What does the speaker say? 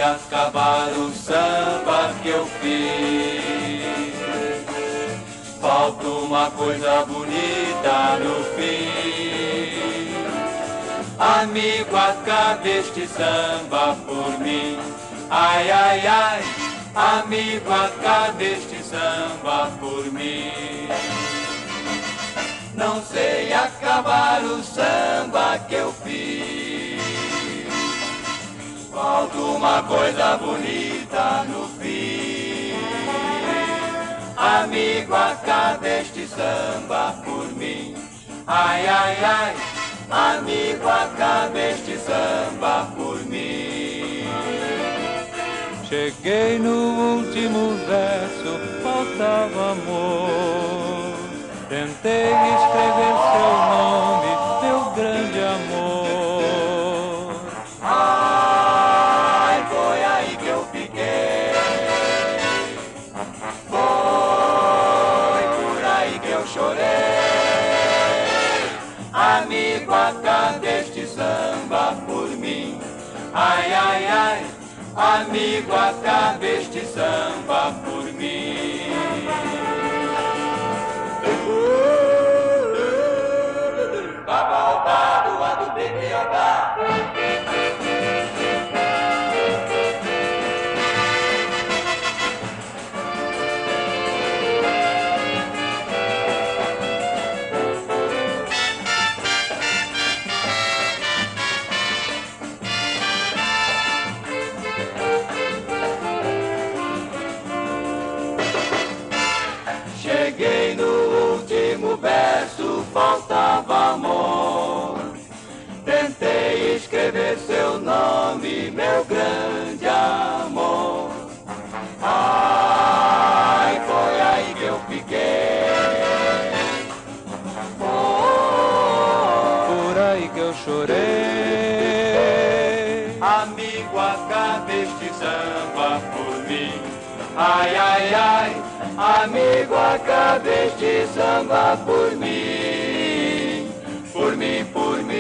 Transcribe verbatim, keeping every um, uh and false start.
sei acabar o samba que eu fiz. Falta uma coisa bonita no fim. Amigo, acabe este samba por mim. Ai, ai, ai, amigo, acabe este samba por mim. Não sei acabar o samba que eu fiz. Falta uma coisa bonita no fim. Amigo, acabe este samba por mim. Ai, ai, ai, amigo, acabe este samba por mim. Cheguei no último verso, faltava amor. Tentei escrever seu nome, meu grande amor. Ai, foi aí que eu fiquei. Foi por aí que eu chorei. Amigo, acabe este samba por mim. Ai, ai, ai, amigo, acabe este samba por mim. Baba, do a do Bibiaba. Cheguei no último verso, faltava amor. Tentei escrever seu nome, meu grande amor. Ai, foi aí que eu fiquei. Por aí que eu chorei. Amigo, acabe este samba por mim. Ai, ai, ai, amigo, acabe este samba por mim. Por mim, por mim.